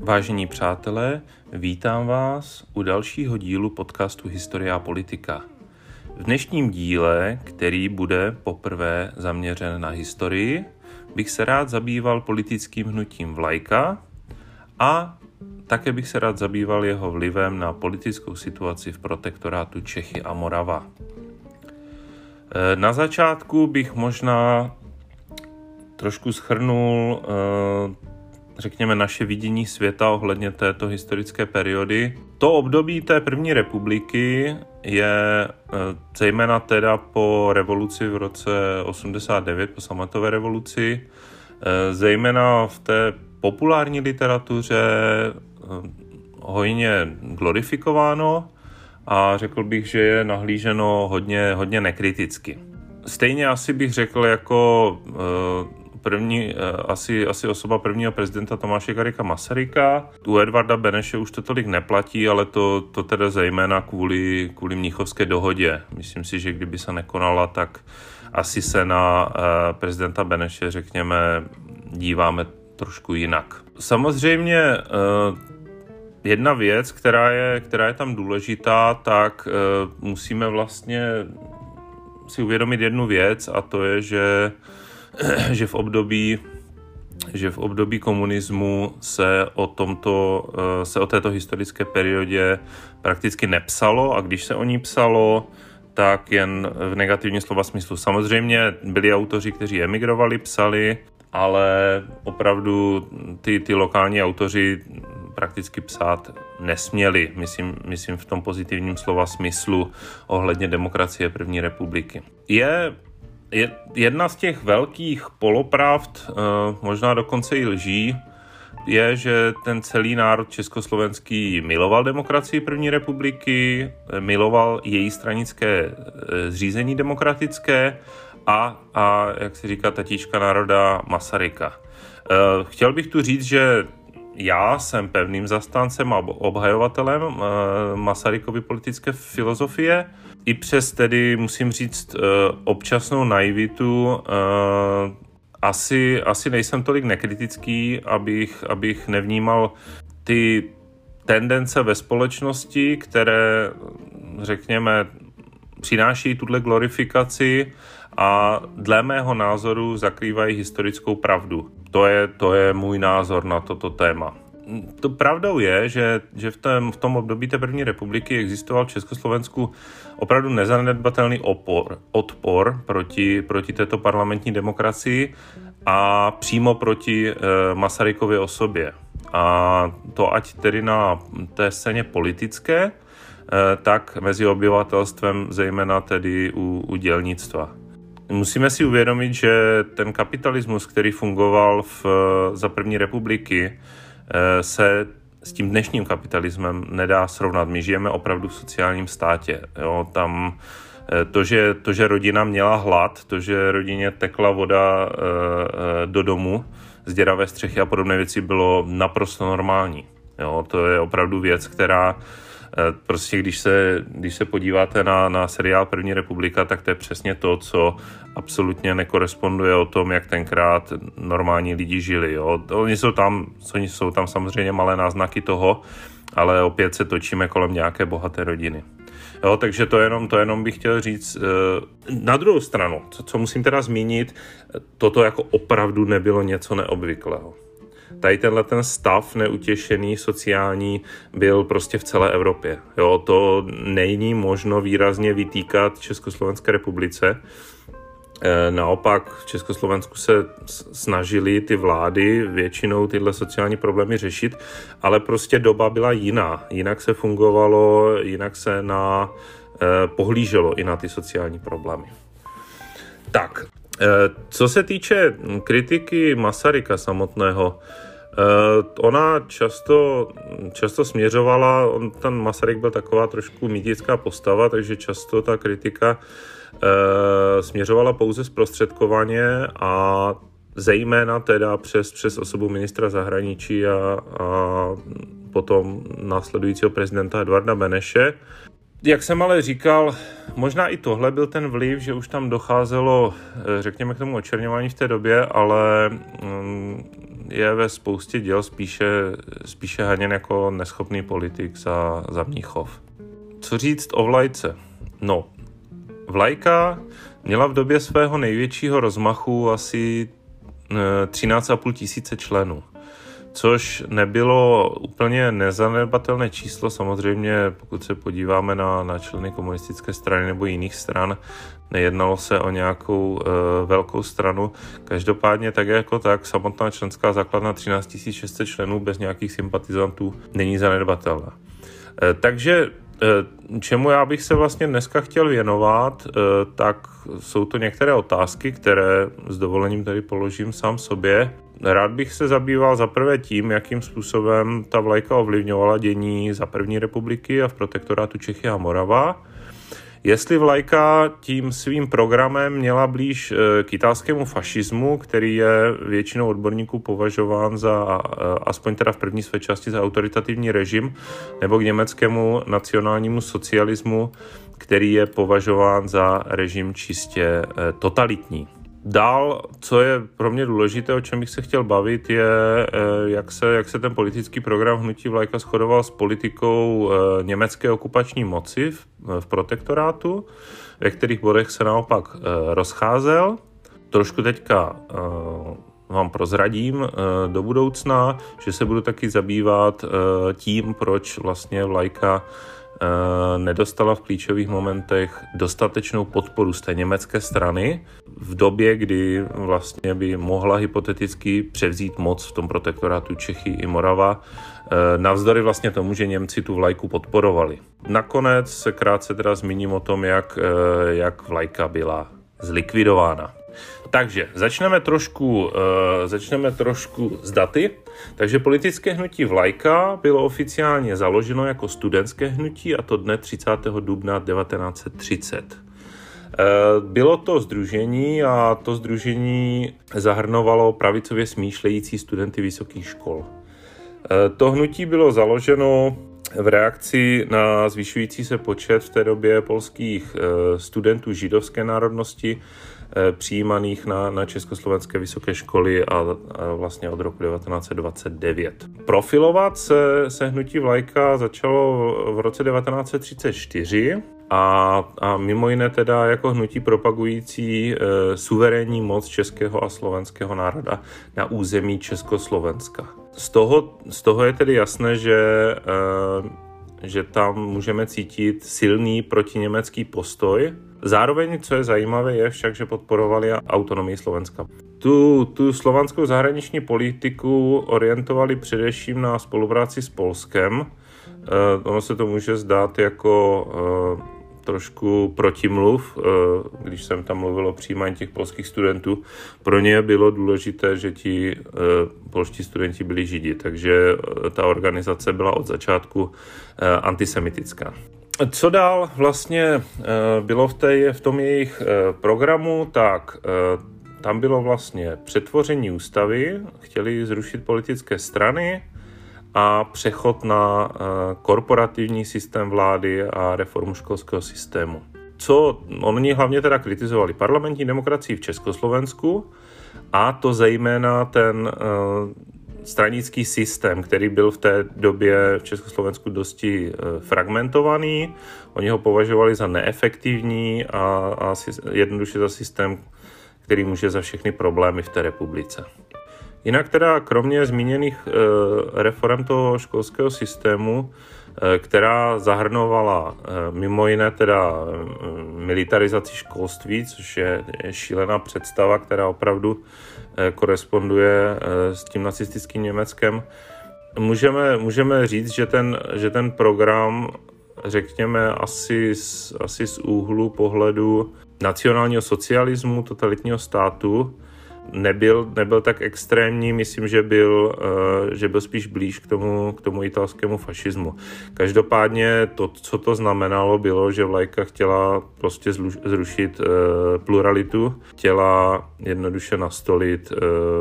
Vážení přátelé, vítám vás u dalšího dílu podcastu Historia a politika. V dnešním díle, který bude poprvé zaměřen na historii, bych se rád zabýval politickým hnutím Vlajka a také bych se rád zabýval jeho vlivem na politickou situaci v protektorátu Čechy a Morava. Na začátku bych možná trošku shrnul řekněme, naše vidění světa ohledně této historické periody. To období té první republiky je zejména teda po revoluci v roce 89, po sametové revoluci, zejména v té populární literatuře hojně glorifikováno a řekl bych, že je nahlíženo hodně nekriticky. Stejně asi bych řekl jako asi osoba prvního prezidenta Tomáše Garrigua Masaryka. U Edvarda Beneše už to tolik neplatí, ale to teda zejména kvůli Mnichovské dohodě. Myslím si, že kdyby se nekonala, tak asi se na prezidenta Beneše, řekněme, díváme trošku jinak. Samozřejmě jedna věc, která je tam důležitá, tak musíme vlastně si uvědomit jednu věc, a to je, že v období komunismu se o této historické periodě prakticky nepsalo, a když se o ní psalo, tak jen v negativním slova smyslu. Samozřejmě byli autoři, kteří emigrovali, psali, ale opravdu ty lokální autoři prakticky psát nesměli, myslím v tom pozitivním slova smyslu ohledně demokracie první republiky. Jedna z těch velkých polopravd, možná dokonce i lží, je, že ten celý národ československý miloval demokracii první republiky, miloval její stranické zřízení demokratické a jak se říká, tatíčka národa Masaryka. Chtěl bych tu říct, že já jsem pevným zastáncem a obhajovatelem Masarykovy politické filozofie. I přes tedy, musím říct, občasnou naivitu, asi nejsem tolik nekritický, abych nevnímal ty tendence ve společnosti, které, řekněme, přináší tuhle glorifikaci a dle mého názoru zakrývají historickou pravdu. To je můj názor na toto téma. To pravdou je, že v tom období té první republiky existoval v Československu opravdu nezanedbatelný odpor proti této parlamentní demokracii a přímo proti Masarykově osobě. A to ať tedy na té scéně politické, tak mezi obyvatelstvem, zejména tedy u dělnictva. Musíme si uvědomit, že ten kapitalismus, který fungoval za první republiky, se s tím dnešním kapitalismem nedá srovnat. My žijeme opravdu v sociálním státě. Jo? Tam to, že rodina měla hlad, to, že rodině tekla voda do domu z děravé střechy a podobné věci, bylo naprosto normální. Jo? To je opravdu věc, která prostě když se podíváte na seriál První republika, tak to je přesně to, co absolutně nekoresponduje o tom, jak tenkrát normální lidi žili. Jo. Oni jsou tam samozřejmě malé náznaky toho, ale opět se točíme kolem nějaké bohaté rodiny. Jo, takže to jenom bych chtěl říct. Na druhou stranu, co musím teda zmínit, toto jako opravdu nebylo něco neobvyklého. Tady ten stav neutěšený sociální byl prostě v celé Evropě. Jo, to není možno výrazně vytýkat Československé republice. Naopak v Československu se snažili ty vlády většinou tyhle sociální problémy řešit, ale prostě doba byla jiná. Jinak se fungovalo, jinak se pohlíželo i na ty sociální problémy. Tak, co se týče kritiky Masaryka samotného, ona často směřovala, ten Masaryk byl taková trošku mýtická postava, takže často ta kritika směřovala pouze zprostředkovaně a zejména teda přes osobu ministra zahraničí a potom následujícího prezidenta Edvarda Beneše. Jak jsem ale říkal, možná i tohle byl ten vliv, že už tam docházelo, řekněme, k tomu očerňování v té době, ale je ve spoustě děl spíše haněn jako neschopný politik za Mnichov. Co říct o vlajce? No, vlajka měla v době svého největšího rozmachu asi 13,5 tisíce členů, což nebylo úplně nezanedbatelné číslo. Samozřejmě, pokud se podíváme na členy komunistické strany nebo jiných stran, nejednalo se o nějakou velkou stranu. Každopádně tak jako tak, samotná členská základna 13 600 členů bez nějakých sympatizantů není zanedbatelná. Takže čemu já bych se vlastně dneska chtěl věnovat, tak jsou to některé otázky, které s dovolením tady položím sám sobě. Rád bych se zabýval zaprvé tím, jakým způsobem ta vlajka ovlivňovala dění za první republiky a v protektorátu Čechy a Morava. Jestli vlajka tím svým programem měla blíž k italskému fašismu, který je většinou odborníků považován za, aspoň teda v první své části, za autoritativní režim, nebo k německému nacionálnímu socialismu, který je považován za režim čistě totalitní. Dál, co je pro mě důležité, o čem bych se chtěl bavit, je, jak se ten politický program hnutí vlajka shodoval s politikou německé okupační moci v protektorátu, ve kterých bodech se naopak rozcházel. Trošku teďka vám prozradím do budoucna, že se budu taky zabývat tím, proč vlastně vlajka nedostala v klíčových momentech dostatečnou podporu z té německé strany v době, kdy vlastně by mohla hypoteticky převzít moc v tom protektorátu Čechy i Morava, navzdory vlastně tomu, že Němci tu vlajku podporovali. Nakonec se krátce teda zmíním o tom, jak vlajka byla zlikvidována. Takže začneme trošku s daty. Takže politické hnutí vlajka bylo oficiálně založeno jako studentské hnutí, a to dne 30. dubna 1930. Bylo to sdružení a to sdružení zahrnovalo pravicově smýšlející studenty vysokých škol. To hnutí bylo založeno v reakci na zvyšující se počet v té době polských studentů židovské národnosti, přijímaných na československé vysoké školy a vlastně od roku 1929. Profilovat se hnutí vlajka začalo v roce 1934 a mimo jiné teda jako hnutí propagující suverénní moc českého a slovenského národa na území Československa. Z toho je tedy jasné, že tam můžeme cítit silný protiněmecký postoj. Zároveň, co je zajímavé, je však, že podporovali autonomii Slovenska. Tu slovanskou zahraniční politiku orientovali především na spolupráci s Polskem. Ono se to může zdát jako trošku protimluv, když jsem tam mluvil o přijímání těch polských studentů. Pro ně bylo důležité, že ti polští studenti byli Židi, takže ta organizace byla od začátku antisemitická. Co dál vlastně bylo v tom jejich programu, tak tam bylo vlastně přetvoření ústavy, chtěli zrušit politické strany a přechod na korporativní systém vlády a reformu školského systému. Co oni hlavně teda kritizovali? Parlamentní demokracii v Československu, a to zejména ten stranický systém, který byl v té době v Československu dosti fragmentovaný. Oni ho považovali za neefektivní a jednoduše za systém, který může za všechny problémy v té republice. Jinak teda kromě zmíněných reform toho školského systému, která zahrnovala mimo jiné teda militarizaci školství, což je šílená představa, která opravdu koresponduje s tím nacistickým Německem. Můžeme říct, že ten program, řekněme, asi z úhlu pohledu nacionálního socialismu, totalitního státu, nebyl tak extrémní, myslím, že byl spíš blíž k tomu italskému fašismu. Každopádně to, co to znamenalo, bylo, že vlajka chtěla prostě zrušit pluralitu, chtěla jednoduše nastolit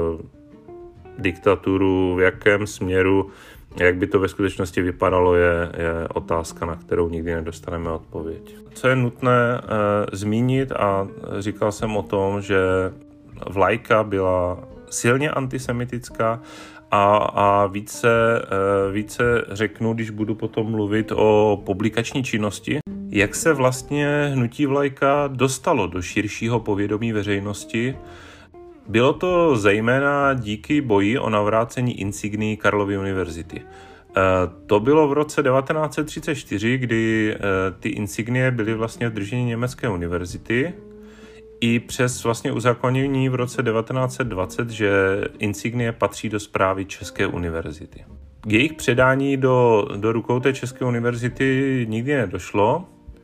diktaturu, v jakém směru, jak by to ve skutečnosti vypadalo, je otázka, na kterou nikdy nedostaneme odpověď. Co je nutné zmínit, a říkal jsem o tom, že vlajka byla silně antisemická a více řeknu, když budu potom mluvit o publikační činnosti, jak se vlastně hnutí Vlajka dostalo do širšího povědomí veřejnosti. Bylo to zejména díky boji o navrácení insignií Karlovy univerzity. To bylo v roce 1934, kdy ty insignie byly vlastně v držení německé univerzity, i přes vlastně uzákonění v roce 1920, že insignie patří do správy České univerzity. K jejich předání do rukou té České univerzity nikdy nedošlo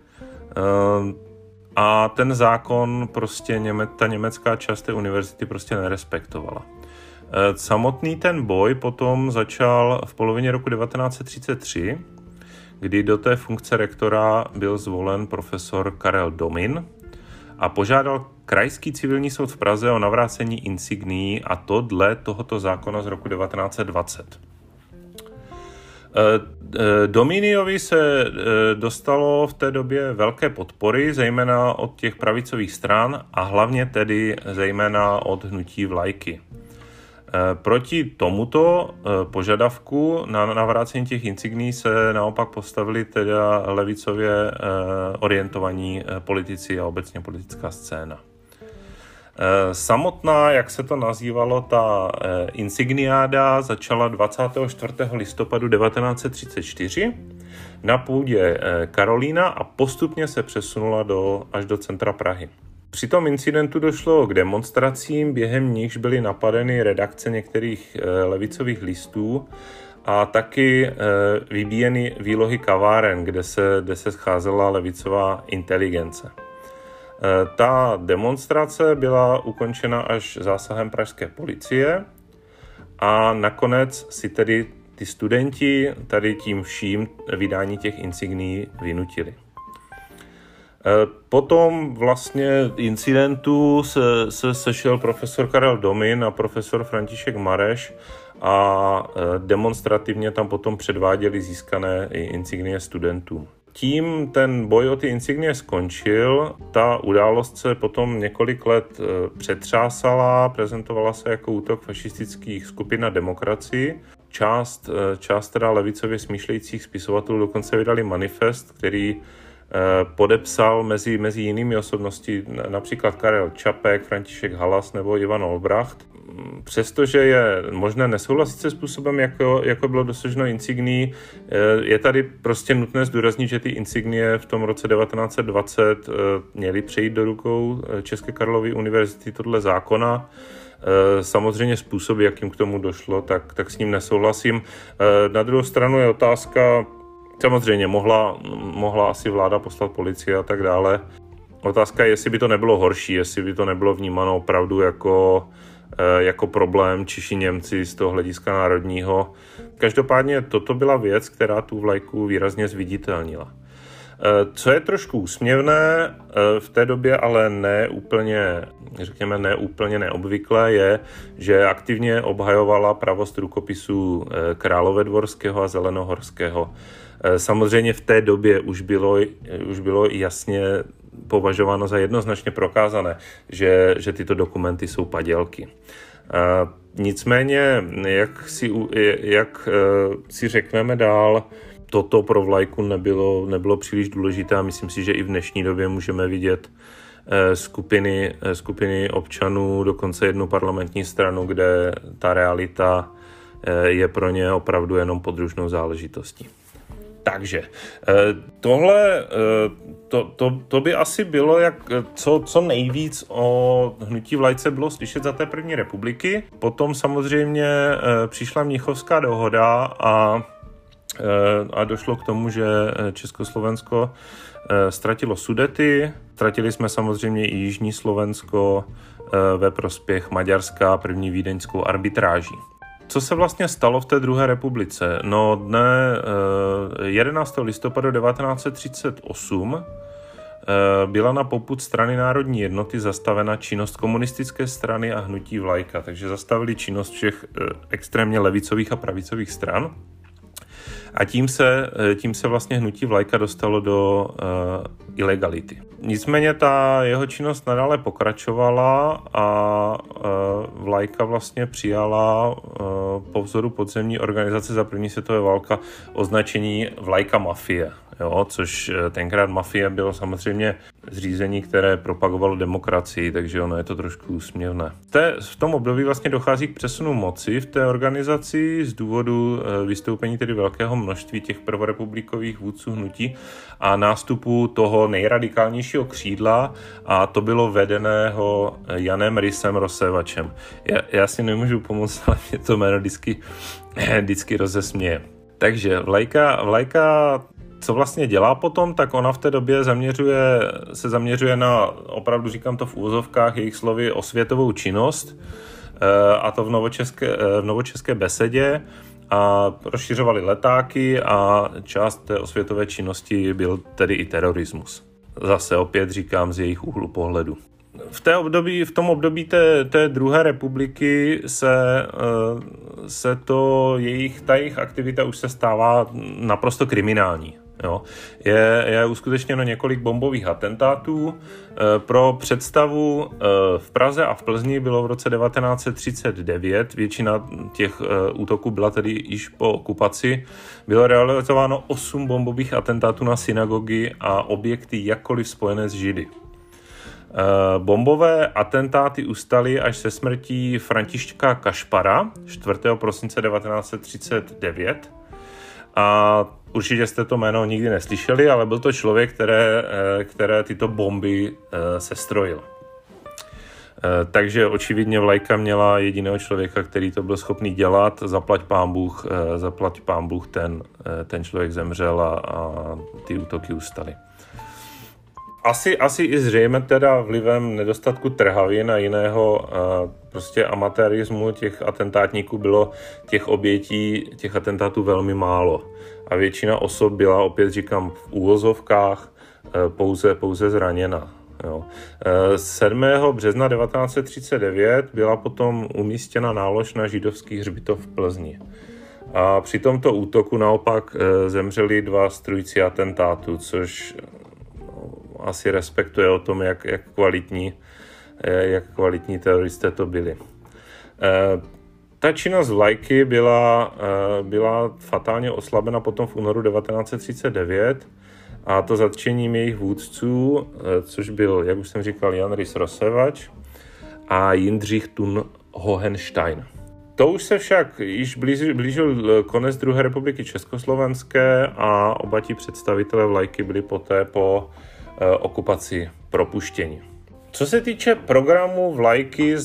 a ten zákon prostě ta německá část té univerzity prostě nerespektovala. Samotný ten boj potom začal v polovině roku 1933, kdy do té funkce rektora byl zvolen profesor Karel Domin a požádal Krajský civilní soud v Praze o navrácení insignií, a to dle tohoto zákona z roku 1920. Dominiovi se dostalo v té době velké podpory, zejména od těch pravicových stran a hlavně tedy zejména od hnutí Vlajky. Proti tomuto požadavku na navrácení těch insignií se naopak postavili teda levicově orientovaní politici a obecně politická scéna. Samotná, jak se to nazývalo, ta insigniáda začala 24. listopadu 1934 na půdě Karolína a postupně se přesunula až do centra Prahy. Při tom incidentu došlo k demonstracím, během nichž byly napadeny redakce některých levicových listů a taky vybíjeny výlohy kaváren, kde se scházela levicová inteligence. Ta demonstrace byla ukončena až zásahem pražské policie a nakonec si tedy ty studenti tady tím vším vydání těch insignií vynutili. Potom vlastně incidentu se sešel profesor Karel Domin a profesor František Mareš a demonstrativně tam potom předváděli získané insignie studentů. Tím ten boj o ty insignie skončil, ta událost se potom několik let přetřásala, prezentovala se jako útok fašistických skupin na demokracii. Část teda levicově smýšlejících spisovatelů dokonce vydali manifest, který podepsal mezi jinými osobnosti například Karel Čapek, František Halas nebo Ivan Olbracht. Přestože je možné nesouhlasit se způsobem, jako bylo dosaženo insignií, je tady prostě nutné zdůraznit, že ty insignie v tom roce 1920 měly přejít do rukou České Karlovy univerzity tohle zákona. Samozřejmě způsob, jakým k tomu došlo, tak s ním nesouhlasím. Na druhou stranu je otázka, samozřejmě mohla asi vláda poslat policii a tak dále. Otázka je, jestli by to nebylo horší, jestli by to nebylo vnímáno opravdu jako problém Češi Němci z toho hlediska národního. Každopádně toto byla věc, která tu vlajku výrazně zviditelnila. Co je trošku úsměvné v té době, ale ne úplně neobvyklé, je, že aktivně obhajovala pravost rukopisů Královédvorského a Zelenohorského. Samozřejmě v té době už bylo jasně považováno za jednoznačně prokázané, že tyto dokumenty jsou padělky. Nicméně, jak si řekneme dál, toto pro vlajku nebylo příliš důležité a myslím si, že i v dnešní době můžeme vidět skupiny občanů, dokonce jednu parlamentní stranu, kde ta realita je pro ně opravdu jenom podružnou záležitostí. Takže tohle, to by asi bylo, co nejvíc o hnutí Vlajce bylo slyšet za té první republiky. Potom samozřejmě přišla Mnichovská dohoda a došlo k tomu, že Československo ztratilo Sudety. Ztratili jsme samozřejmě i Jižní Slovensko ve prospěch Maďarska první vídeňskou arbitráží. Co se vlastně stalo v té druhé republice? No dne 11. listopadu 1938 byla na popud strany Národní jednoty zastavena činnost komunistické strany a hnutí Vlajka, takže zastavili činnost všech extrémně levicových a pravicových stran. A tím se vlastně hnutí Vlajka dostalo do ilegality. Nicméně ta jeho činnost nadále pokračovala a Vlajka vlastně přijala po vzoru podzemní organizace za první světové válka označení Vlajka mafie. Jo, což tenkrát mafie bylo samozřejmě zřízení, které propagovalo demokracii, takže ono je to trošku úsměvné. V tom období vlastně dochází k přesunu moci v té organizaci z důvodu vystoupení tedy velkého množství těch prvorepublikových vůdců hnutí a nástupu toho nejradikálnějšího křídla, a to bylo vedeného Janem Rysem Rosévačem. Já si nemůžu pomoct, ale mě to jméno vždycky rozesměje. Takže Vlajka co vlastně dělá potom, tak ona v té době se zaměřuje na, opravdu říkám to v úvozovkách, jejich slovy, osvětovou činnost, a to v novočeské besedě, a rozšiřovali letáky a část té osvětové činnosti byl tedy i terorismus. Zase opět říkám z jejich úhlu pohledu. V tom období té druhé republiky se ta jejich aktivita už se stává naprosto kriminální. Jo. Je uskutečněno několik bombových atentátů. Pro představu, v Praze a v Plzni bylo v roce 1939, většina těch útoků byla tedy již po okupaci, bylo realizováno 8 bombových atentátů na synagogy a objekty jakkoliv spojené s Židy. Bombové atentáty ustaly až se smrtí Františka Kašpara 4. prosince 1939. A určitě jste to jméno nikdy neslyšeli, ale byl to člověk, které tyto bomby sestrojil. Takže očividně Vlajka měla jediného člověka, který to byl schopný dělat. Zaplať pán Bůh, ten člověk zemřel a ty útoky ustaly. Asi i zřejmě teda vlivem nedostatku trhavin a jiného prostě amatérismu těch atentátníků bylo těch obětí, těch atentátů velmi málo. A většina osob byla, opět říkám, v úvozovkách pouze zraněna. Jo. 7. března 1939 byla potom umístěna nálož na židovský hřbitov v Plzni. A při tomto útoku naopak zemřeli 2 strůjci atentátu, což asi respektuje o tom, jak kvalitní teroristé to byli. Ta činnost Vlajky byla fatálně oslabena potom v únoru 1939, a to zatčením jejich vůdců, což byl, jak už jsem říkal, Jan Rys Rosévač a Jindřich Thun Hohenstein. To už se však již blížil konec druhé republiky československé a oba ti představitelé Vlajky byli poté po okupaci propuštění. Co se týče programu Vlajky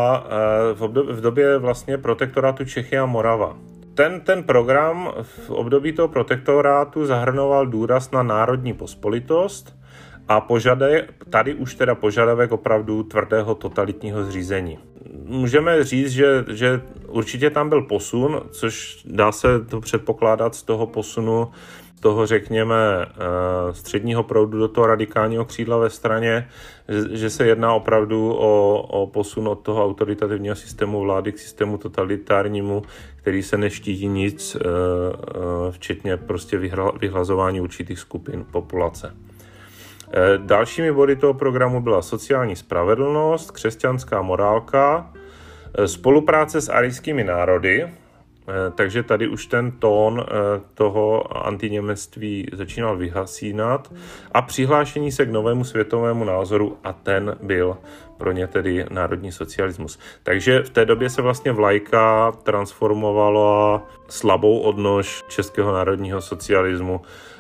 v době vlastně protektorátu Čechy a Morava. Ten program v období toho protektorátu zahrnoval důraz na národní pospolitost a tady už teda požadavek opravdu tvrdého totalitního zřízení. Můžeme říct, že určitě tam byl posun, což dá se to předpokládat z toho posunu, toho, řekněme, středního proudu do toho radikálního křídla ve straně, že se jedná opravdu o posun od toho autoritativního systému vlády k systému totalitárnímu, který se neštítí nic, včetně prostě vyhlazování určitých skupin populace. Dalšími body toho programu byla sociální spravedlnost, křesťanská morálka, spolupráce s arijskými národy, takže tady už ten tón toho antiněmectví začínal vyhasínat, a přihlášení se k novému světovému názoru, a ten byl pro ně tedy národní socialismus. Takže v té době se vlastně Vlajka transformovala slabou odnož českého národního socialismu,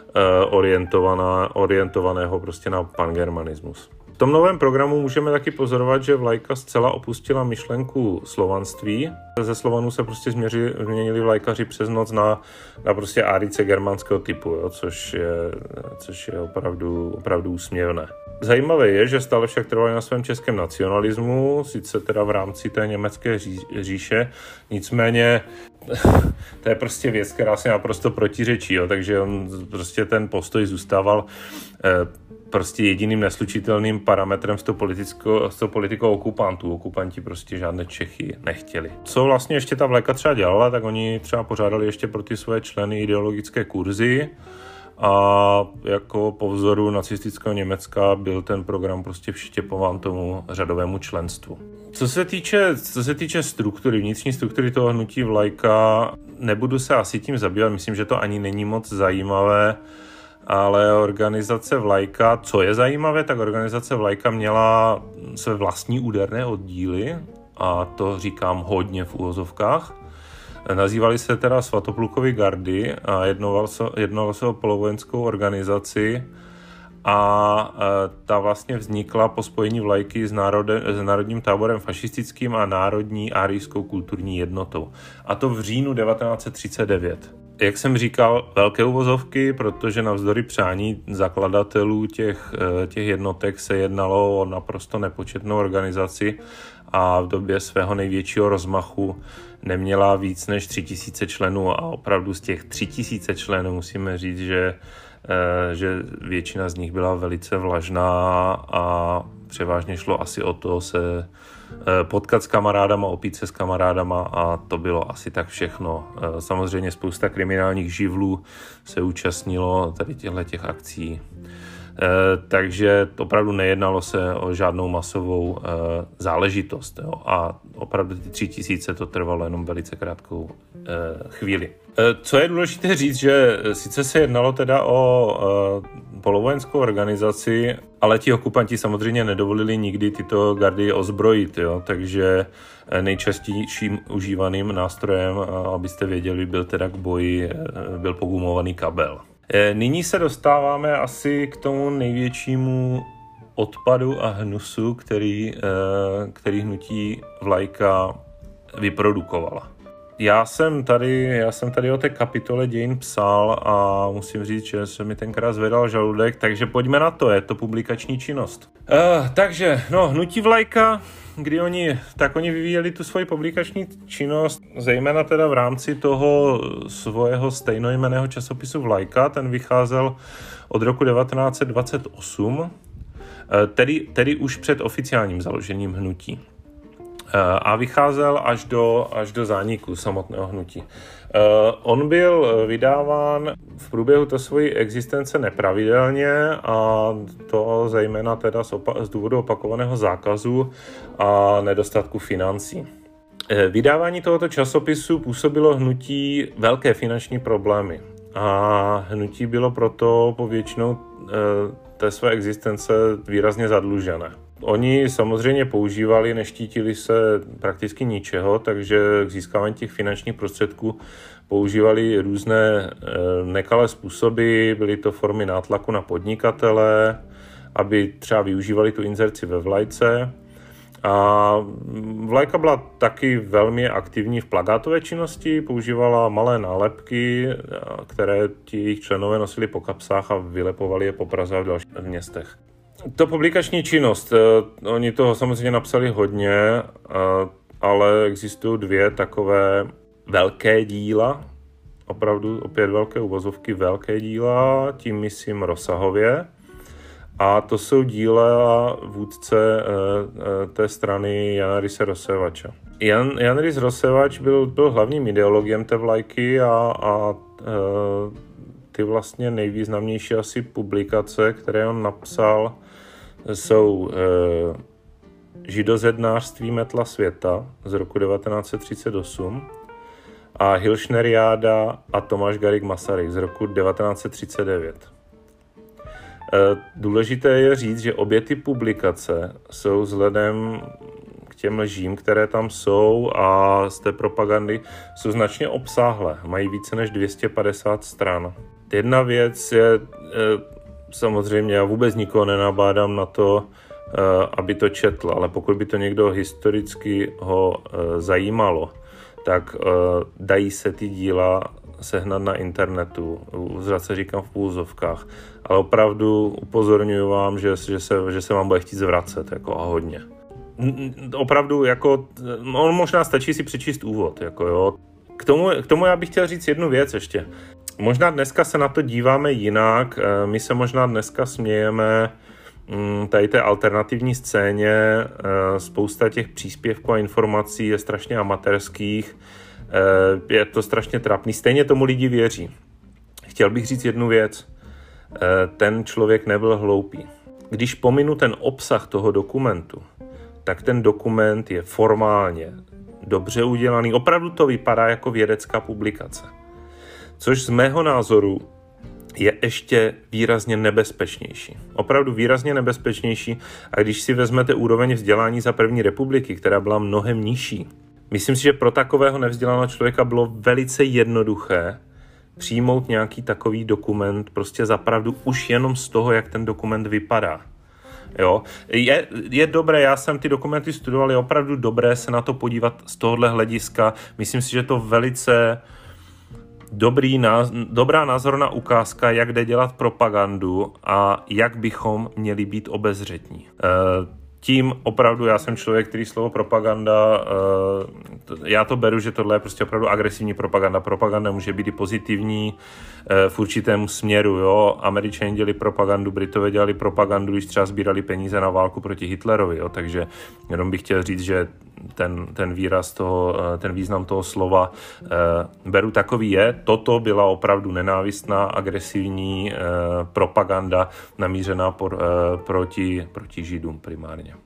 orientovaného prostě na pangermanismus. V tom novém programu můžeme taky pozorovat, že Vlajka zcela opustila myšlenku slovanství. Ze Slovanů se prostě změnili vlajkaři přes noc na prostě árice germánského typu, jo, což je opravdu úsměvné. Zajímavé je, že stále však trvali na svém českém nacionalismu, sice teda v rámci té německé říše, nicméně to je prostě věc, která se naprosto protiřečí, jo, takže on prostě ten postoj zůstával prostě jediným neslučitelným parametrem s tou politikou okupantů. Okupanti prostě žádné Čechy nechtěli. Co vlastně ještě ta vlajka třeba dělala, tak oni třeba pořádali ještě pro ty své členy ideologické kurzy a jako po vzoru nacistického Německa byl ten program prostě vštěpován tomu řadovému členstvu. Co se týče struktury, vnitřní struktury toho hnutí vlajka, nebudu se asi tím zabývat, myslím, že to ani není moc zajímavé, ale organizace vlajka, co je zajímavé, tak organizace vlajka měla své vlastní úderné oddíly, a to říkám hodně v uvozovkách. Nazývali se teda Svatoplukovy gardy a jednalo se o polovojenskou organizaci a ta vlastně vznikla po spojení vlajky s národním táborem fašistickým a národní árijskou kulturní jednotou. A to v říjnu 1939. Jak jsem říkal, velké uvozovky, protože navzdory přání zakladatelů těch jednotek se jednalo o naprosto nepočetnou organizaci a v době svého největšího rozmachu neměla víc než 3000 členů a opravdu z těch 3000 členů musíme říct, že většina z nich byla velice vlažná a převážně šlo asi o to se potkat s kamarádama, opít se s kamarádama a to bylo asi tak všechno. Samozřejmě spousta kriminálních živlů se účastnilo tady těch akcí. Takže opravdu nejednalo se o žádnou masovou záležitost. Jo? A opravdu ty 3000 to trvalo jenom velice krátkou chvíli. Co je důležité říct, že sice se jednalo teda o polovojenskou organizaci, ale ti okupanti samozřejmě nedovolili nikdy tyto gardy ozbrojit, jo? Takže nejčastějším užívaným nástrojem, abyste věděli, byl teda k boji, byl pogumovaný kabel. Nyní se dostáváme asi k tomu největšímu odpadu a hnusu, který hnutí vlajka vyprodukovala. Já jsem tady o té kapitole dějin psal a musím říct, že se mi tenkrát zvedal žaludek, takže pojďme na to, je to publikační činnost. Takže, hnutí vlajka, kdy oni vyvíjeli tu svoji publikační činnost, zejména teda v rámci toho svého stejnojmenného časopisu Vlajka, ten vycházel od roku 1928, tedy už před oficiálním založením hnutí. A vycházel až do zániku samotného hnutí. On byl vydáván v průběhu té své existence nepravidelně a to zejména teda z důvodu opakovaného zákazu a nedostatku financí. Vydávání tohoto časopisu působilo hnutí velké finanční problémy a hnutí bylo proto po většinu té své existence výrazně zadlužené. Oni samozřejmě používali, neštítili se prakticky ničeho, takže k získávání těch finančních prostředků používali různé nekalé způsoby, byly to formy nátlaku na podnikatele, aby třeba využívali tu inzerci ve vlajce. A vlajka byla taky velmi aktivní v plakátové činnosti, používala malé nálepky, které ti jejich členové nosili po kapsách a vylepovali je po Praze a v dalších městech. To publikační činnost, oni toho samozřejmě napsali hodně, ale existují dvě takové velké díla, opravdu opět velké uvozovky, velké díla, tím myslím rozsahově. A to jsou díla vůdce té strany Jana Ryse Rosevača. Jan Rys Rosevač byl hlavním ideologiem té vlajky a ty vlastně nejvýznamnější asi publikace, které on napsal, jsou Židozednářství metla světa z roku 1938 a Hilšneriáda a Tomáš Garrigue Masaryk z roku 1939. Důležité je říct, že obě ty publikace jsou vzhledem k těm lžím, které tam jsou a z té propagandy, jsou značně obsáhlé. Mají více než 250 stran. Jedna věc je, samozřejmě já vůbec nikoho nenabádám na to, aby to četl, ale pokud by to někdo historicky ho zajímalo, tak dají se ty díla sehnat na internetu, zase říkám v půzovkách, ale opravdu upozorňuji vám, že se vám bude chtít zvracet, jako a hodně. Opravdu, jako, on možná stačí si přečíst úvod, jako jo. K tomu já bych chtěl říct jednu věc ještě. Možná dneska se na to díváme jinak, my se možná dneska smějeme tady té alternativní scéně, spousta těch příspěvků a informací je strašně amatérských, je to strašně trapný, stejně tomu lidi věří. Chtěl bych říct jednu věc, ten člověk nebyl hloupý. Když pominu ten obsah toho dokumentu, tak ten dokument je formálně dobře udělaný, opravdu to vypadá jako vědecká publikace. Což z mého názoru je ještě výrazně nebezpečnější. Opravdu výrazně nebezpečnější. A když si vezmete úroveň vzdělání za první republiky, která byla mnohem nižší, myslím si, že pro takového nevzdělaného člověka bylo velice jednoduché přijmout nějaký takový dokument prostě za pravdu už jenom z toho, jak ten dokument vypadá. Jo? Je dobré, já jsem ty dokumenty studoval, je opravdu dobré se na to podívat z tohohle hlediska. Myslím si, že to velice dobrá názorná ukázka, jak jde dělat propagandu a jak bychom měli být obezřetní. Tím opravdu já jsem člověk, který slovo propaganda, já to beru, že tohle je prostě opravdu agresivní propaganda. Propaganda může být i pozitivní v určitém směru. Jo? Američané dělali propagandu, Britové dělali propagandu, když třeba sbírali peníze na válku proti Hitlerovi. Jo? Takže jenom bych chtěl říct, že ten význam toho slova beru takový je. Toto byla opravdu nenávistná, agresivní propaganda namířená proti Židům primárně.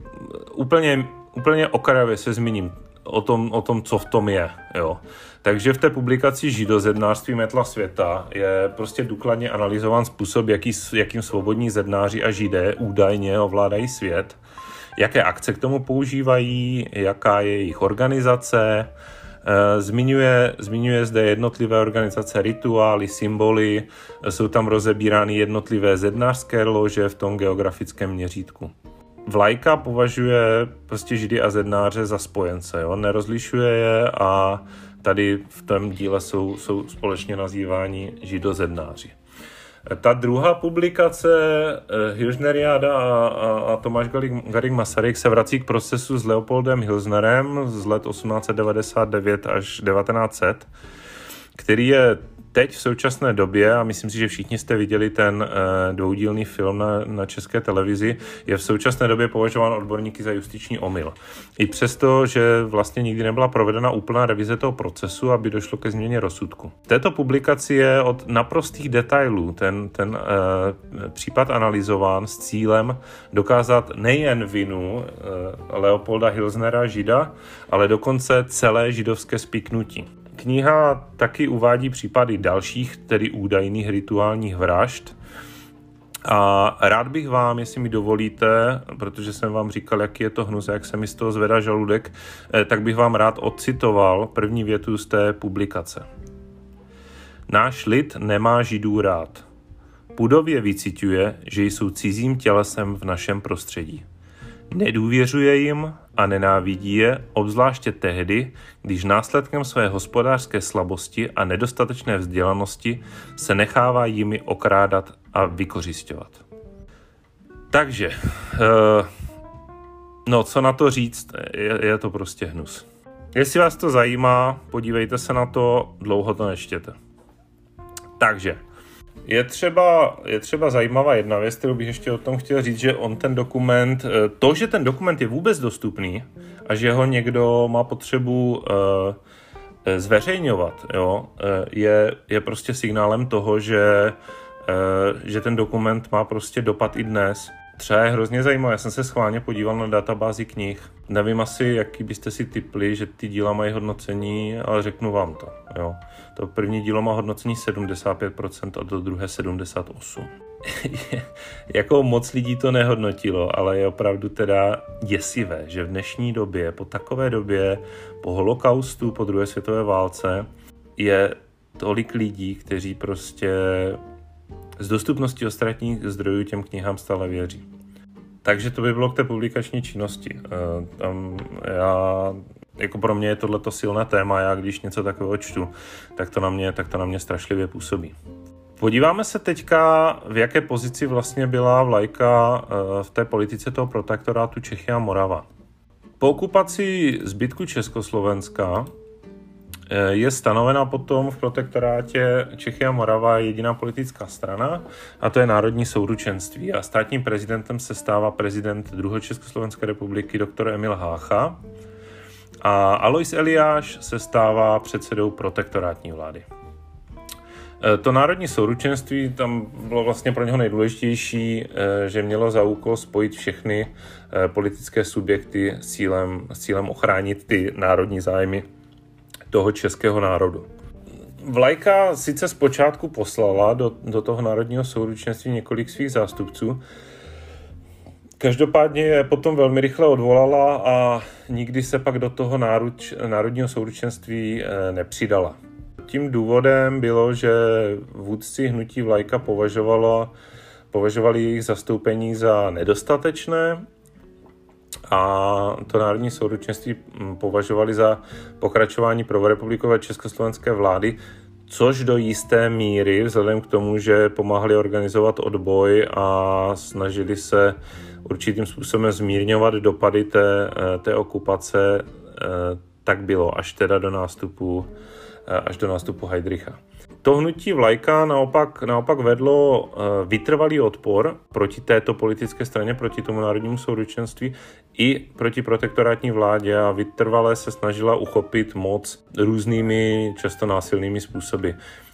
Úplně okrajově se zmíním o tom, co v tom je. Jo. Takže v té publikaci Židozednářství metla světa je prostě důkladně analyzován způsob, jakým svobodní zednáři a Židé údajně ovládají svět, jaké akce k tomu používají, jaká je jejich organizace, zmiňuje zde jednotlivé organizace, rituály, symboly, jsou tam rozebírány jednotlivé zednářské lože v tom geografickém měřítku. Vlajka považuje prostě Židy a zednáře za spojence, jo? Nerozlišuje je a tady v tom díle jsou společně nazýváni židozednáři. Ta druhá publikace Hilsneriáda a Tomáš Garrigue-Masaryk se vrací k procesu s Leopoldem Hilsnerem z let 1899 až 1900, který je teď v současné době, a myslím si, že všichni jste viděli ten dvoudílný film na České televizi, je v současné době považován odborníky za justiční omyl. I přesto, že vlastně nikdy nebyla provedena úplná revize toho procesu, aby došlo ke změně rozsudku. V této publikaci je od naprostých detailů ten případ analyzován s cílem dokázat nejen vinu Leopolda Hilsnera, Žida, ale dokonce celé židovské spiknutí. Kniha taky uvádí případy dalších, tedy údajných rituálních vražd. A rád bych vám, jestli mi dovolíte, protože jsem vám říkal, jaký je to hnus, jak se mi z toho zvedá žaludek, tak bych vám rád odcitoval první větu z té publikace. Náš lid nemá Židů rád. Pudově vyciťuje, že jsou cizím tělesem v našem prostředí. Nedůvěřuje jim a nenávidí je, obzvláště tehdy, když následkem své hospodářské slabosti a nedostatečné vzdělanosti se nechává jimi okrádat a vykořisťovat. Takže, co na to říct, je to prostě hnus. Jestli vás to zajímá, podívejte se na to, dlouho to nečtěte. Takže, je třeba zajímavá jedna věc, kterou bych ještě o tom chtěl říct, že že ten dokument je vůbec dostupný a že ho někdo má potřebu zveřejňovat, jo, je prostě signálem toho, že ten dokument má prostě dopad i dnes. Třeba je hrozně zajímavé, já jsem se schválně podíval na databázi knih. Nevím asi, jaký byste si tipli, že ty díla mají hodnocení, ale řeknu vám to. Jo. To první dílo má hodnocení 75% a to druhé 78%. Jako moc lidí to nehodnotilo, ale je opravdu teda děsivé, že v dnešní době, po takové době, po holokaustu, po druhé světové válce, je tolik lidí, kteří prostě z dostupnosti ostatních zdrojů těm knihám stále věří. Takže to by bylo k té publikační činnosti. Jako pro mě je tohleto silné téma, já když něco takového čtu, tak to na mě strašlivě působí. Podíváme se teďka, v jaké pozici vlastně byla vlajka v té politice toho protektorátu Čechy a Morava. Po okupaci zbytku Československa je stanovena potom v protektorátě Čechy a Morava jediná politická strana, a to je Národní souručenství. A státním prezidentem se stává prezident druhé Československé republiky dr. Emil Hácha a Alois Eliáš se stává předsedou protektorátní vlády. To Národní souručenství tam bylo vlastně pro něho nejdůležitější, že mělo za úkol spojit všechny politické subjekty s cílem ochránit ty národní zájmy toho českého národu. Vlajka sice zpočátku poslala do toho Národního souručenství několik svých zástupců, každopádně je potom velmi rychle odvolala a nikdy se pak do toho Národního souručenství nepřidala. Tím důvodem bylo, že vůdci hnutí Vlajka považovali jejich zastoupení za nedostatečné a to Národní souručenství považovali za pokračování prvorepublikové československé vlády, což do jisté míry, vzhledem k tomu, že pomáhali organizovat odboj a snažili se určitým způsobem zmírňovat dopady té okupace, tak bylo až teda do nástupu Heydricha. To hnutí Vlajka naopak vedlo vytrvalý odpor proti této politické straně, proti tomu Národnímu souručenství i proti protektorátní vládě a vytrvale se snažila uchopit moc různými, často násilnými způsoby.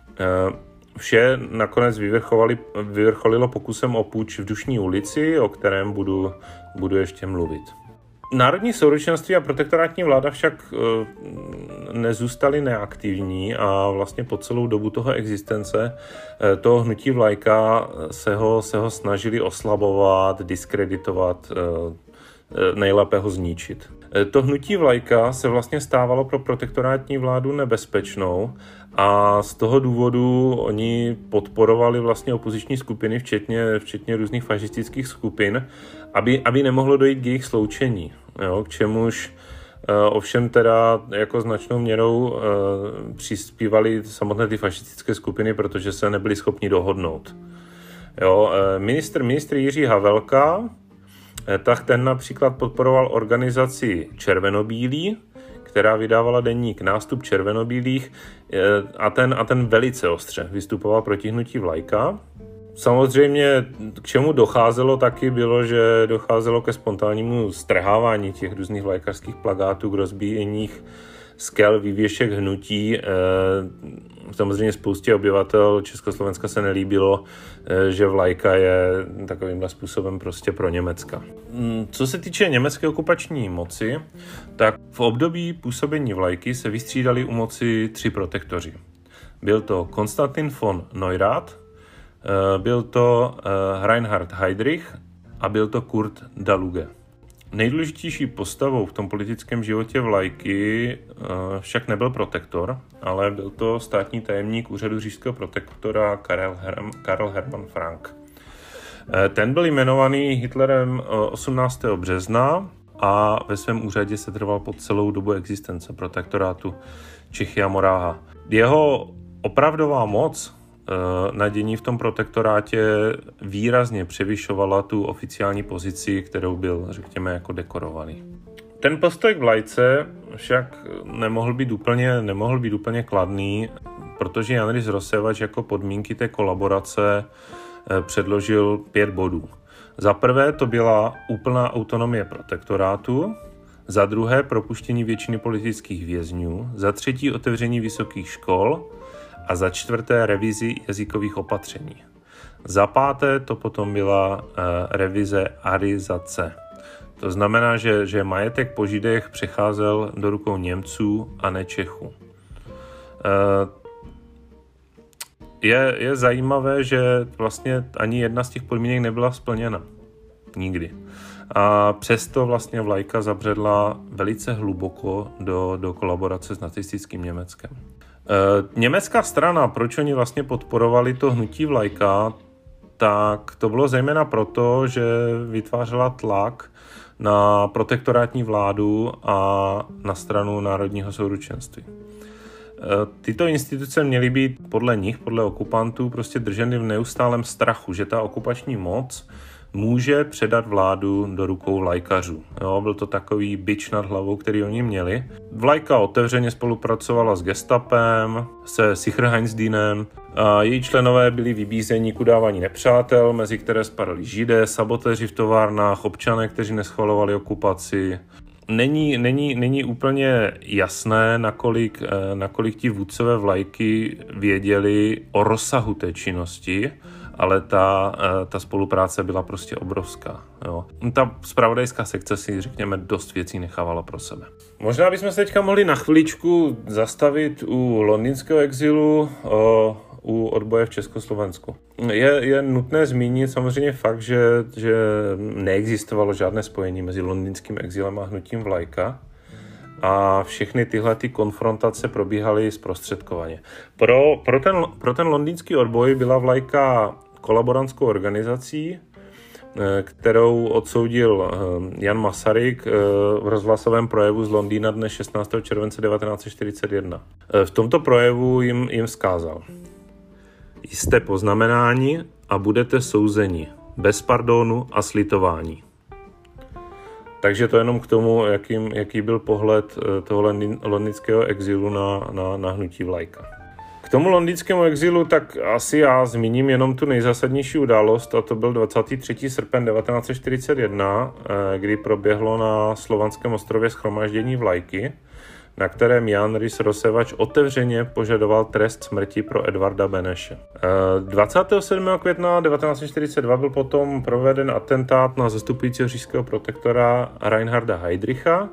Vše nakonec vyvrcholilo pokusem o puč v Dušní ulici, o kterém budu ještě mluvit. Národní souručenství a protektorátní vláda však nezůstaly neaktivní a vlastně po celou dobu toho existence toho hnutí Vlajka se ho snažili oslabovat, diskreditovat, nejlépe ho zničit. To hnutí Vlajka se vlastně stávalo pro protektorátní vládu nebezpečnou a z toho důvodu oni podporovali vlastně opoziční skupiny, včetně různých fašistických skupin, aby nemohlo dojít k jejich sloučení. Jo, k čemuž ovšem teda jako značnou měrou přispívali samotné ty fašistické skupiny, protože se nebyli schopni dohodnout. Jo, ministr Jiří Havelka, tak ten například podporoval organizaci Červenobílí, která vydávala deník Nástup červenobílých a ten velice ostře vystupoval proti hnutí Vlajka. Samozřejmě k čemu docházelo taky bylo, že docházelo ke spontánnímu strhávání těch různých vlajkařských plakátů, k rozbíjeních skel, vývěšek hnutí. Samozřejmě spoustě obyvatel Československa se nelíbilo, že Vlajka je takovýmhle způsobem prostě pro Německa. Co se týče německé okupační moci, tak v období působení Vlajky se vystřídali u moci 3 protektoři. Byl to Konstantin von Neurath, byl to Reinhard Heydrich a byl to Kurt Daluge. Nejdůležitější postavou v tom politickém životě Vlajky však nebyl protektor, ale byl to státní tajemník úřadu říšského protektora Karl Hermann Frank. Ten byl jmenovaný Hitlerem 18. března a ve svém úřadě se trval po celou dobu existence protektorátu Čechy a Morava. Jeho opravdová moc na dění v tom protektorátě výrazně převyšovala tu oficiální pozici, kterou byl, řekněme, jako dekorovaný. Ten postoj k Vlajce však nemohl být úplně kladný, protože Jan Rys Rosévač jako podmínky té kolaborace předložil 5 bodů. Za prvé to byla úplná autonomie protektorátu, za druhé propuštění většiny politických vězňů, za třetí otevření vysokých škol a za čtvrté revizi jazykových opatření. Za páté to potom byla revize arizace. To znamená, že majetek po Židech přecházel do rukou Němců a ne Čechů. Je zajímavé, že vlastně ani jedna z těch podmínek nebyla splněna. Nikdy. A přesto vlastně Vlajka zabředla velice hluboko do kolaborace s nacistickým Německem. Německá strana, proč oni vlastně podporovali to hnutí Vlajka, tak to bylo zejména proto, že vytvářela tlak na protektorátní vládu a na stranu Národního souručenství. Tyto instituce měly být podle okupantů prostě drženy v neustálém strachu, že ta okupační moc může předat vládu do rukou vlajkařů. Jo, byl to takový bič nad hlavou, který oni měli. Vlajka otevřeně spolupracovala s gestapem, se Sicherheitsdienem a její členové byli vybízeni k udávání nepřátel, mezi které spadali Židé, sabotéři v továrnách, občané, kteří neschvalovali okupaci. Není úplně jasné, nakolik ti vůdcové vlajky věděli o rozsahu té činnosti, ale ta spolupráce byla prostě obrovská. Jo. Ta zpravodajská sekce si, řekněme, dost věcí nechávala pro sebe. Možná bychom se teďka mohli na chviličku zastavit u londýnského exilu, u odboje v Československu. Je nutné zmínit samozřejmě fakt, že neexistovalo žádné spojení mezi londýnským exilem a hnutím Vlajka a všechny tyhle konfrontace probíhaly zprostředkovaně. Pro ten londýnský odboj byla Vlajka kolaborantskou organizací, kterou odsoudil Jan Masaryk v rozhlasovém projevu z Londýna dne 16. července 1941. V tomto projevu jim vzkázal: Jste poznamenáni a budete souzeni, bez pardonu a slitování. Takže to jenom k tomu, jaký byl pohled toho londýnského exilu na hnutí Vlajka. K tomu londýnskému exilu tak asi já zmíním jenom tu nejzásadnější událost, a to byl 23. srpen 1941, kdy proběhlo na Slovanském ostrově shromáždění Vlajky, na kterém Jan Rys-Rosevač otevřeně požadoval trest smrti pro Edvarda Beneše. 27. května 1942 byl potom proveden atentát na zastupujícího říšského protektora Reinharda Heydricha.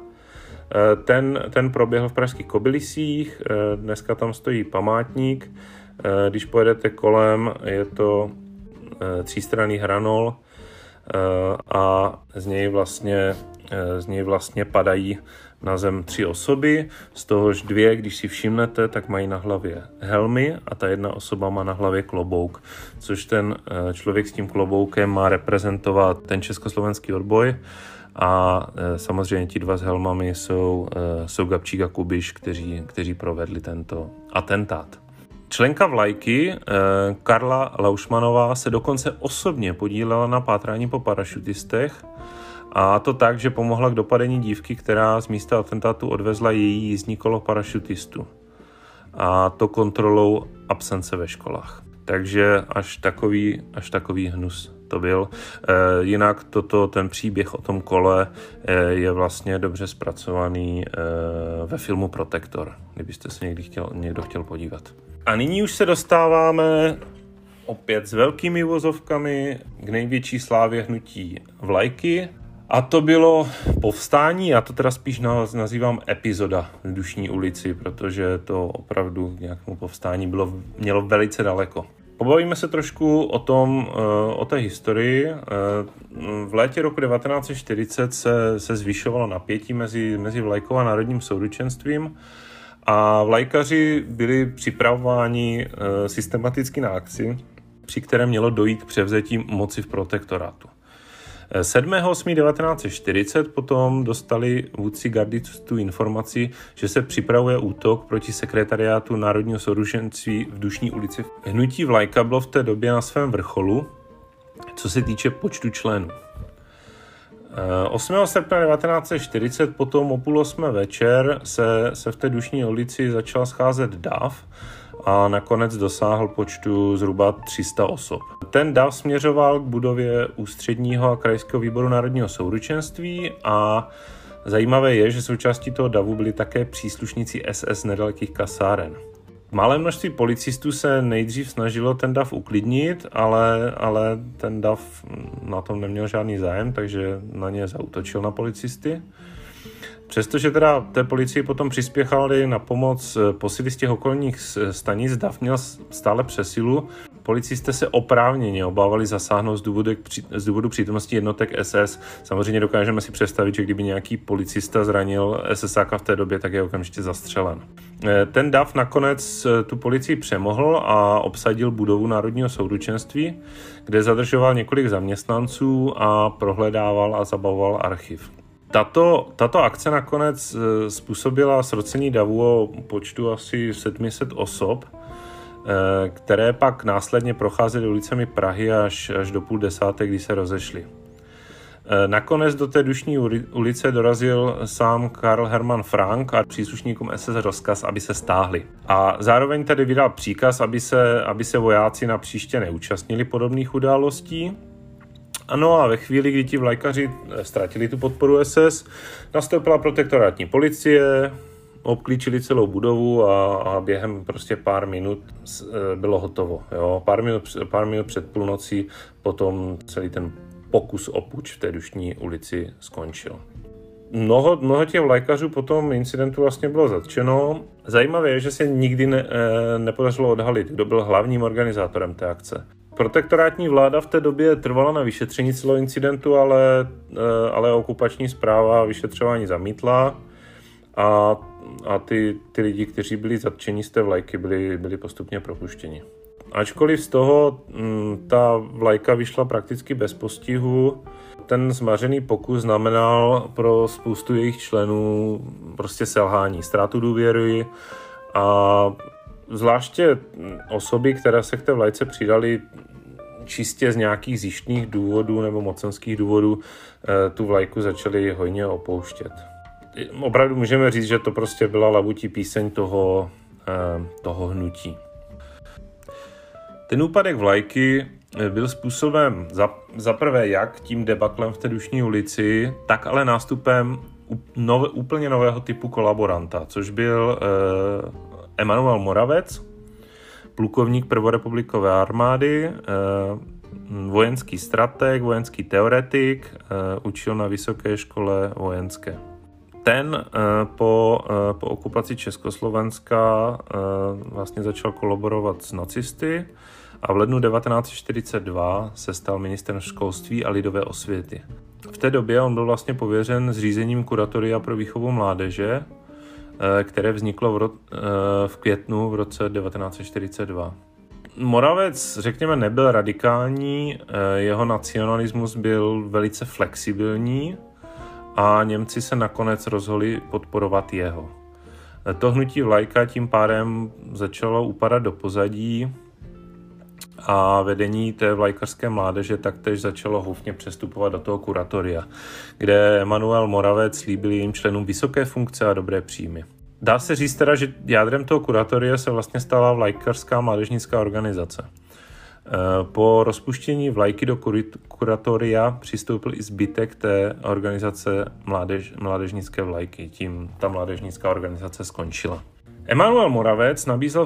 Ten proběhl v pražských Kobylisích, dneska tam stojí památník. Když pojedete kolem, je to třístranný hranol a z něj vlastně padají na zem 3 osoby, z tohož 2, když si všimnete, tak mají na hlavě helmy a ta jedna osoba má na hlavě klobouk, což ten člověk s tím kloboukem má reprezentovat ten československý odboj a samozřejmě ti 2 s helmami jsou Gabčík a Kubiš, kteří provedli tento atentát. Členka Vlajky Karla Laušmanová se dokonce osobně podílela na pátrání po parašutistech, a to tak, že pomohla k dopadení dívky, která z místa atentátu odvezla její jízdní kolo parašutistu. A to kontrolou absence ve školách. Takže až takový hnus to byl. Jinak ten příběh o tom kole je vlastně dobře zpracovaný ve filmu Protektor, kdybyste se někdo chtěl podívat. A nyní už se dostáváme opět s velkými uvozovkami k největší slávě hnutí Vlajky. A to bylo povstání, já to teda spíš nazývám epizoda v Dušní ulici, protože to opravdu k nějakému povstání mělo velice daleko. Pobavíme se trošku o té historii. V létě roku 1940 se zvyšovalo napětí mezi Vlajkou a Národním souručenstvím a vlajkaři byli připravováni systematicky na akci, při které mělo dojít k převzetí moci v protektorátu. 7.8.1940 potom dostali vůdci gardistů informaci, že se připravuje útok proti sekretariátu Národního souručenství v Dušní ulici. Hnutí Vlajka bylo v té době na svém vrcholu, co se týče počtu členů. 8. srpna 1940 potom o 7:30 večer se v té Dušní ulici začal scházet dav a nakonec dosáhl počtu zhruba 300 osob. Ten dav směřoval k budově ústředního a krajského výboru Národního souručenství a zajímavé je, že součástí toho davu byli také příslušníci SS nedalekých kasáren. Malé množství policistů se nejdřív snažilo ten dav uklidnit, ale ten dav na tom neměl žádný zájem, takže na ně zaútočil na policisty. Přestože teda té policii potom přispěchali na pomoc posily z těch okolních stanic, dav měl stále přesilu. Policisté se oprávněně obávali zasáhnout z důvodu přítomnosti jednotek SS. Samozřejmě dokážeme si představit, že kdyby nějaký policista zranil SSáka v té době, tak je okamžitě zastřelen. Ten dav nakonec tu policii přemohl a obsadil budovu Národního souručenství, kde zadržoval několik zaměstnanců a prohledával a zabavoval archiv. Tato akce nakonec způsobila srocení davu o počtu asi 700 osob. které pak následně procházely ulicemi Prahy až do 9:30, kdy se rozešly. Nakonec do té Dušní ulice dorazil sám Karl Hermann Frank a příslušníkům SS rozkaz, aby se stáhli. A zároveň tedy vydal příkaz, aby se vojáci na příště neúčastnili podobných událostí. Ano a ve chvíli, kdy ti vlajkaři ztratili tu podporu SS, nastoupila protektorátní policie, obklíčili celou budovu a během prostě pár minut bylo hotovo. Jo? Pár minut před půlnocí potom celý ten pokus o puč v té Dušní ulici skončil. Mnoho těch vlajkařů po tom incidentu vlastně bylo zatčeno. Zajímavé je, že se nikdy nepodařilo odhalit, kdo byl hlavním organizátorem té akce. Protektorátní vláda v té době trvala na vyšetření celého incidentu, ale okupační správa vyšetřování zamítla a ty lidi, kteří byli zatčeni z té vlajky, byli postupně propuštěni. Ačkoliv z toho ta vlajka vyšla prakticky bez postihu, ten zmařený pokus znamenal pro spoustu jejich členů prostě selhání, ztrátu důvěry a zvláště osoby, které se k té vlajce přidaly čistě z nějakých zištných důvodů nebo mocenských důvodů, tu vlajku začaly hojně opouštět. Opravdu můžeme říct, že to prostě byla labutí píseň toho hnutí. Ten úpadek vlajky byl způsoben za prvé jak tím debaklem v té Dušní ulici, tak ale nástupem úplně nového typu kolaboranta, což byl Emanuel Moravec, plukovník prvorepublikové armády, vojenský strateg, vojenský teoretik, učil na Vysoké škole vojenské. Ten po okupaci Československa vlastně začal kolaborovat s nacisty a v lednu 1942 se stal ministrem školství a lidové osvěty. V té době on byl vlastně pověřen zřízením kuratoria pro výchovu mládeže, které vzniklo v květnu v roce 1942. Moravec, řekněme, nebyl radikální, jeho nacionalismus byl velice flexibilní a Němci se nakonec rozhodli podporovat jeho. To hnutí vlajka tím pádem začalo upadat do pozadí a vedení té vlajkařské mládeže taktéž začalo houfně přestupovat do toho kuratoria, kde Emanuel Moravec slíbil jejím členům vysoké funkce a dobré příjmy. Dá se říct teda, že jádrem toho kuratoria se vlastně stala vlajkařská mládežnická organizace. Po rozpuštění vlajky do kuratoria přistoupil i zbytek té organizace mládežnické vlajky. Tím ta mládežnická organizace skončila. Emanuel Moravec nabízel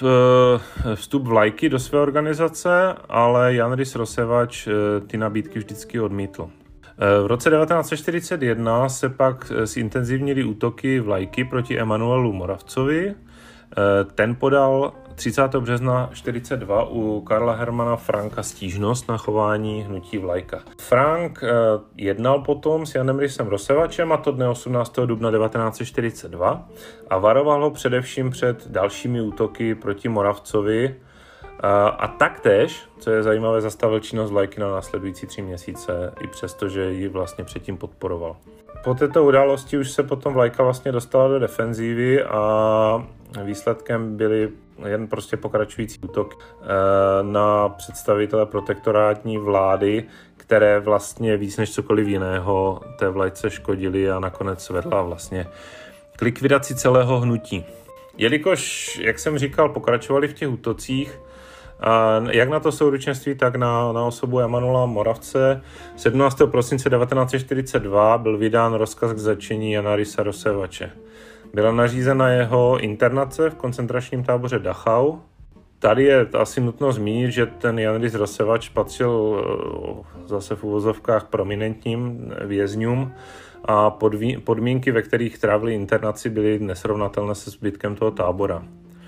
vstup vlajky do své organizace, ale Jan Rys Rosevač ty nabídky vždycky odmítl. V roce 1941 se pak zintenzivnily útoky vlajky proti Emanuelu Moravcovi. Ten podal 30. března 1942 u Karla Hermana Franka stížnost na chování hnutí vlajka. Frank jednal potom s Janem Rysem Rosevačem, a to dne 18. dubna 1942, a varoval ho především před dalšími útoky proti Moravcovi a taktéž, co je zajímavé, zastavil činnost vlajky na následující 3 měsíce, i přesto, že ji vlastně předtím podporoval. Po této události už se potom vlajka vlastně dostala do defenzívy a výsledkem byly jen prostě pokračující útok na představitele protektorátní vlády, které vlastně víc než cokoliv jiného té vlajce škodili a nakonec vedla vlastně k likvidaci celého hnutí. Jelikož, jak jsem říkal, pokračovali v těch útocích, jak na to souručenství, tak na osobu Emanuela Moravce, 17. prosince 1942 byl vydán rozkaz k zatčení Jana Rysa Rosevače. Byla nařízena jeho internace v koncentračním táboře Dachau. Tady je asi nutno zmínit, že ten Jan Rys Rosevač patřil zase v uvozovkách prominentním vězňům a podmínky, ve kterých trávili internaci, byly nesrovnatelné se zbytkem toho tábora.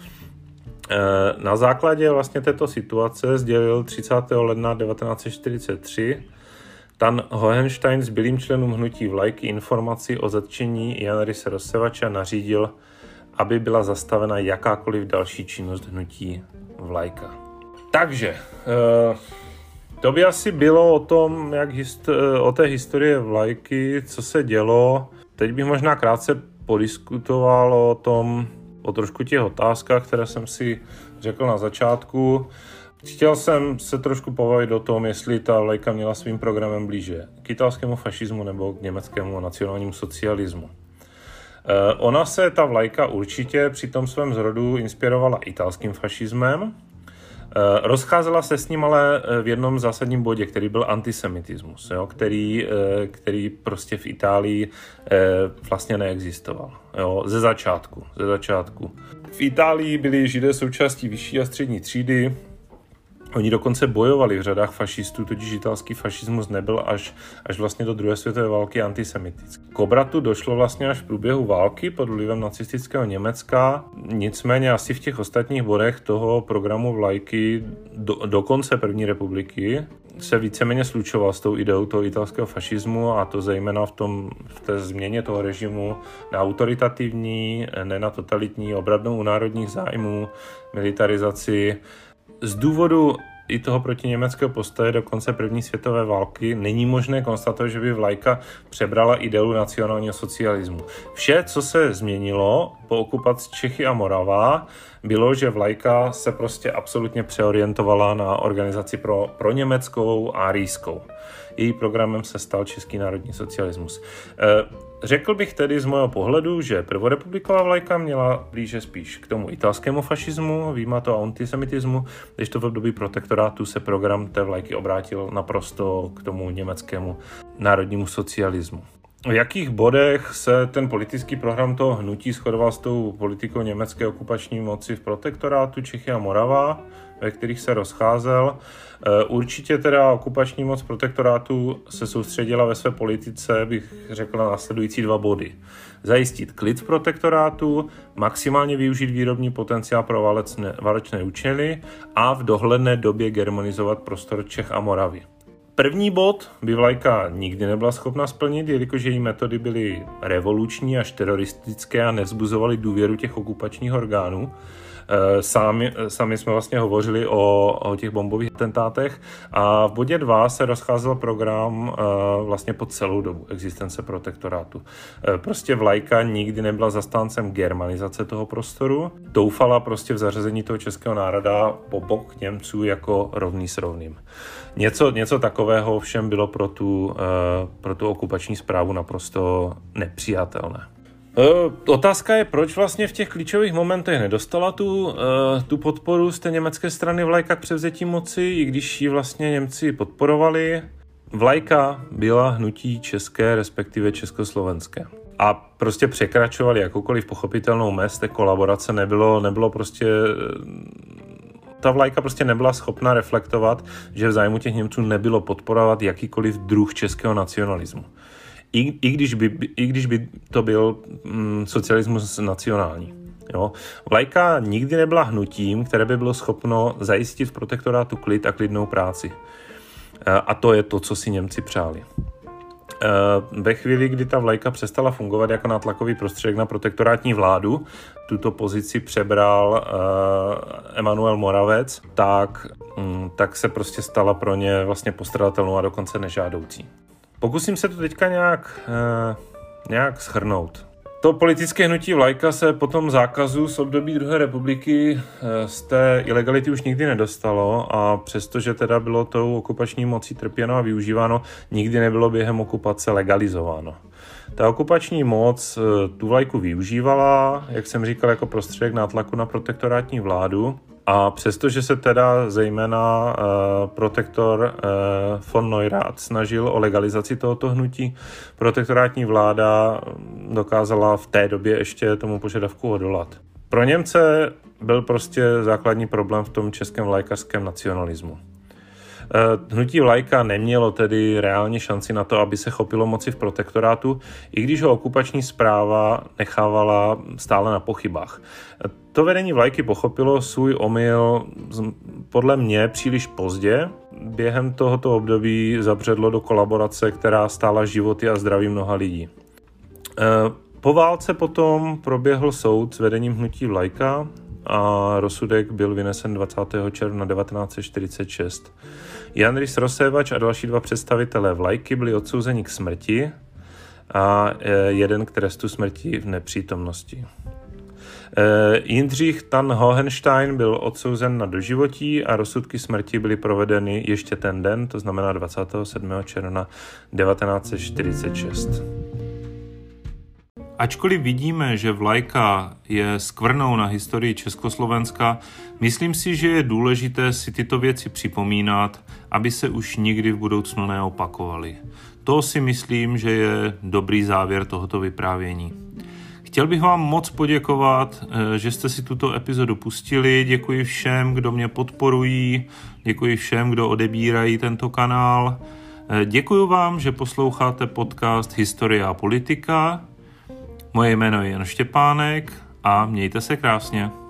Na základě vlastně této situace sdělil 30. ledna 1943 Tan Hohenstein zbylým členům hnutí vlajky informaci o zatčení Jana Ryse Rosevače nařídil, aby byla zastavena jakákoliv další činnost hnutí vlajka. Takže to by asi bylo o tom, o té historii vlajky, co se dělo. Teď bych možná krátce podiskutoval o tom, o trošku těch otázkách, které jsem si řekl na začátku. Chtěl jsem se trošku pobavit o tom, jestli ta vlajka měla svým programem blíže k italskému fašismu nebo k německému nacionálnímu socialismu. Ona se, ta vlajka, určitě při tom svém zrodu inspirovala italským fašismem. Rozcházela se s ním ale v jednom zásadním bodě, který byl antisemitismus, jo, který prostě v Itálii vlastně neexistoval. Jo, ze začátku. V Itálii byli Židé součástí vyšší a střední třídy. Oni dokonce bojovali v řadách fašistů, totiž italský fašismus nebyl až vlastně do druhé světové války antisemitický. K obratu došlo vlastně až v průběhu války pod vlivem nacistického Německa, nicméně asi v těch ostatních bodech toho programu vlajky do konce první republiky se víceméně slučoval s tou ideou toho italského fašismu, a to zejména v té změně toho režimu na autoritativní, ne na totalitní, obratnou u národních zájmů, militarizaci. Z důvodu i toho protiněmeckého postoje do konce první světové války není možné konstatovat, že by vlajka přebrala ideu nacionálního socialismu. Vše, co se změnilo po okupaci Čechy a Morava, bylo, že vlajka se prostě absolutně přeorientovala na organizaci pro německou a rýskou. Její programem se stal Český národní socialismus. Řekl bych tedy z mého pohledu, že prvorepubliková vlajka měla blíže spíš k tomu italskému fašismu, vyjma to antisemitismu, když to v období protektorátu se program té vlajky obrátil naprosto k tomu německému národnímu socialismu. V jakých bodech se ten politický program toho hnutí shodoval s tou politikou německé okupační moci v protektorátu Čechy a Morava, ve kterých se rozcházel? Určitě teda okupační moc protektorátu se soustředila ve své politice, bych řekl, na následující dva body. Zajistit klid v protektorátu, maximálně využít výrobní potenciál pro válečné účely a v dohledné době germanizovat prostor Čech a Moravy. První bod by vlajka nikdy nebyla schopna splnit, jelikož její metody byly revoluční až teroristické a nevzbuzovaly důvěru těch okupačních orgánů. Sami jsme vlastně hovořili o těch bombových atentátech, a v bodě 2 se rozcházel program vlastně po celou dobu existence protektorátu. Prostě vlajka nikdy nebyla zastáncem germanizace toho prostoru, doufala prostě v zařazení toho českého národa po bok Němců jako rovný s rovným. Něco takového všem bylo pro tu okupační správu naprosto nepřijatelné. Otázka je, proč vlastně v těch klíčových momentech nedostala tu podporu z té německé strany vlajka k převzetí moci, i když ji vlastně Němci podporovali. Vlajka byla hnutí české, respektive československé. A prostě překračovali jakoukoliv pochopitelnou mez té kolaborace, nebylo prostě... Ta vlajka prostě nebyla schopna reflektovat, že v zájmu těch Němců nebylo podporovat jakýkoliv druh českého nacionalismu. I když by to byl socialismus nacionální. Jo. Vlajka nikdy nebyla hnutím, které by bylo schopno zajistit v protektorátu klid a klidnou práci. A to je to, co si Němci přáli. Ve chvíli, kdy ta vlajka přestala fungovat jako nátlakový prostředek na protektorátní vládu, tuto pozici přebral Emanuel Moravec, tak se prostě stala pro ně vlastně postradatelnou a dokonce nežádoucí. Pokusím se to teďka nějak shrnout. To politické hnutí vlajka se po tom zákazu z období druhé republiky z té ilegality už nikdy nedostalo, a přestože teda bylo tou okupační mocí trpěno a využíváno, nikdy nebylo během okupace legalizováno. Ta okupační moc tu vlajku využívala, jak jsem říkal, jako prostředek nátlaku na protektorátní vládu, a přestože se teda zejména protektor von Neurath snažil o legalizaci tohoto hnutí, protektorátní vláda dokázala v té době ještě tomu požadavku odolat. Pro Němce byl prostě základní problém v tom českém vlajkařském nacionalismu. Hnutí vlajka nemělo tedy reálně šanci na to, aby se chopilo moci v protektorátu, i když ho okupační správa nechávala stále na pochybách. To vedení vlajky pochopilo svůj omyl podle mě příliš pozdě. Během tohoto období zabředlo do kolaborace, která stála životy a zdraví mnoha lidí. Po válce potom proběhl soud s vedením hnutí vlajka a rozsudek byl vynesen 20. června 1946. Jan Rys Rosévač a další dva představitelé vlajky byli odsouzeni k smrti a jeden k trestu smrti v nepřítomnosti. Jindřich Tan Hohenstein byl odsouzen na doživotí a rozsudky smrti byly provedeny ještě ten den, to znamená 27. června 1946. Ačkoliv vidíme, že vlajka je skvrnou na historii Československa, myslím si, že je důležité si tyto věci připomínat, aby se už nikdy v budoucnu neopakovaly. To si myslím, že je dobrý závěr tohoto vyprávění. Chtěl bych vám moc poděkovat, že jste si tuto epizodu pustili. Děkuji všem, kdo mě podporují, děkuji všem, kdo odebírají tento kanál. Děkuji vám, že posloucháte podcast Historie a politika. Moje jméno je Jan Štěpánek a mějte se krásně.